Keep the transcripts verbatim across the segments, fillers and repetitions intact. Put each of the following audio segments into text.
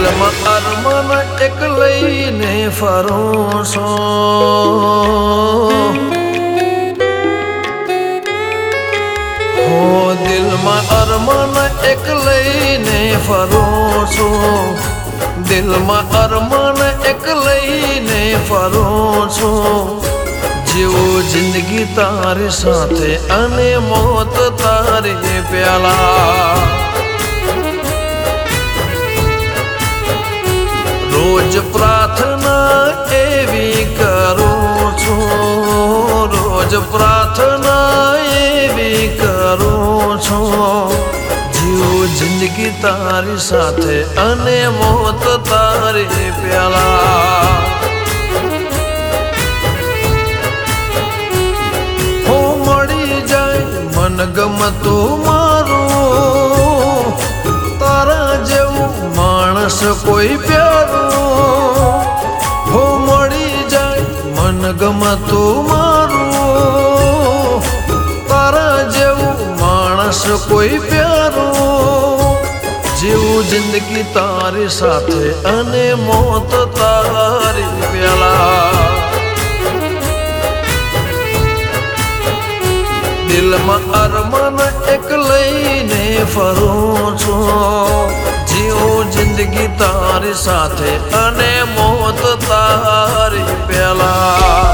દિલમાં અરમાન એક લઈને ફરું છું હો દિલમાં અરમાન એક લઈને ફરું છું દિલમાં અરમાન એક લઈને ફરું છું જીવું જિંદગી તારી સાથે અને મોત તારી પ્યાલા રોજ પ્રાર્થના એવી કરું છું રોજ પ્રાર્થના એવી કરું છું જીવું જિંદગી તારી સાથે અને મોત તારી પ્યાલા હો મળી જાય મન ગમતું મારું તારા જેવું માણસ કોઈ પ્યારું હો મળી જાય મન ગમતું મારું તારા જેવું માણસ કોઈ પ્યારું જીવું જિંદગી તારી સાથે અને મોત તારી પ્યાલા દિલમાં અરમાન એક લઈને ફરું છું જીવું જિંદગી તારી સાથે અને મોત તારી પહેલા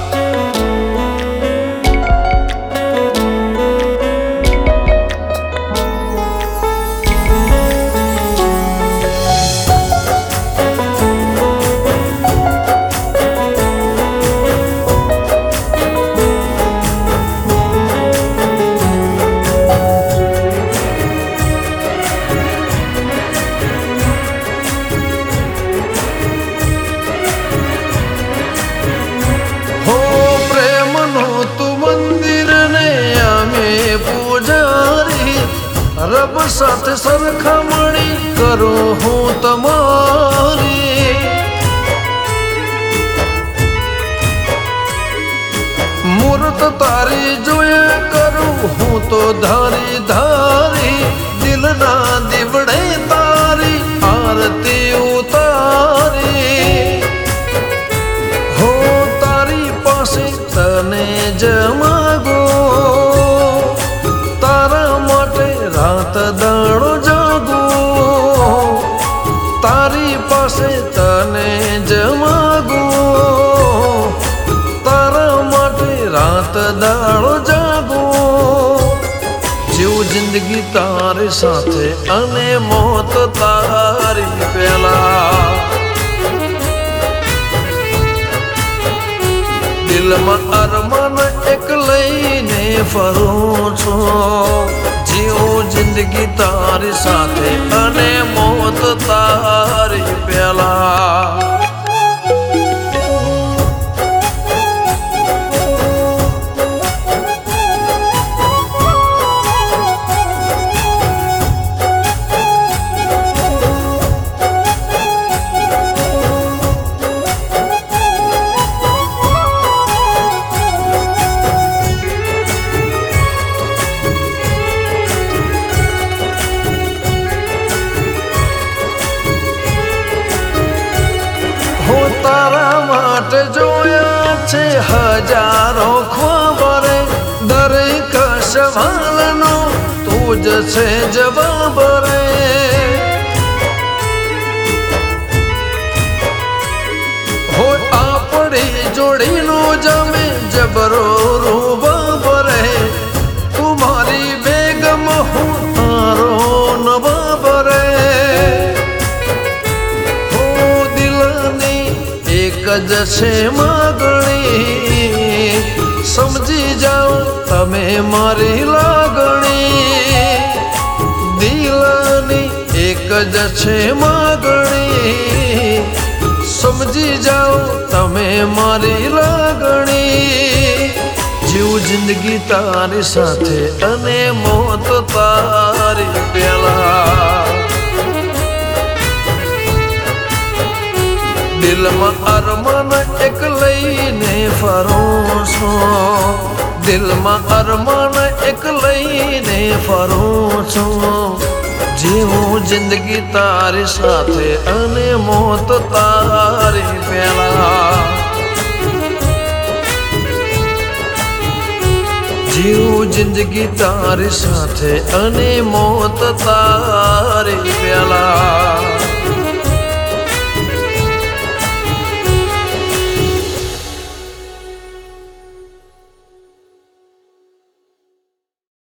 રબ સાથે સરખામણી કરો હું તમારી મૂર્ત તારી જોયા કરું હું તો ધારી ધારી દિલના દીવડે તારી આરતી ઉતારી હો તારી પાસે તને જ માગો રાત દાડો જાગો તારી પાસે તને જ માગો તારા માટે રાત દાડો જાગો જીવ જિંદગી તારી સાથે અને મોત તારી પહેલા દિલમાં અરમાન એક લઈને ફરું છું જીવું જિંદગી તારી સાથે અને મોત તારી પહેલા તારા માટે જોયા છે હજારો ખબરે દરેક સવાલનો તું જ છે જવાબ રે હો આપણી જોડીનો જમે જબરો રૂબાબ રે તું મારી બેગમ હું તારો નવાબ રે જ છે માગણી સમજી જાઓ તમે મારી લાગણી દિલની એક જ છે માગણી સમજી જાઓ તમે મારી લાગણી જીવ જિંદગી તારી સાથે અને મોત તારી પહેલા દિલમાં અરમાન એક લઈને ફરું છું દિલમાં અરમાન એક લઈને ફરું છું જીવું જિંદગી તારી સાથે અને મોત તારી પેલા જીવું જિંદગી તારી સાથે અને મોત તારી પેલા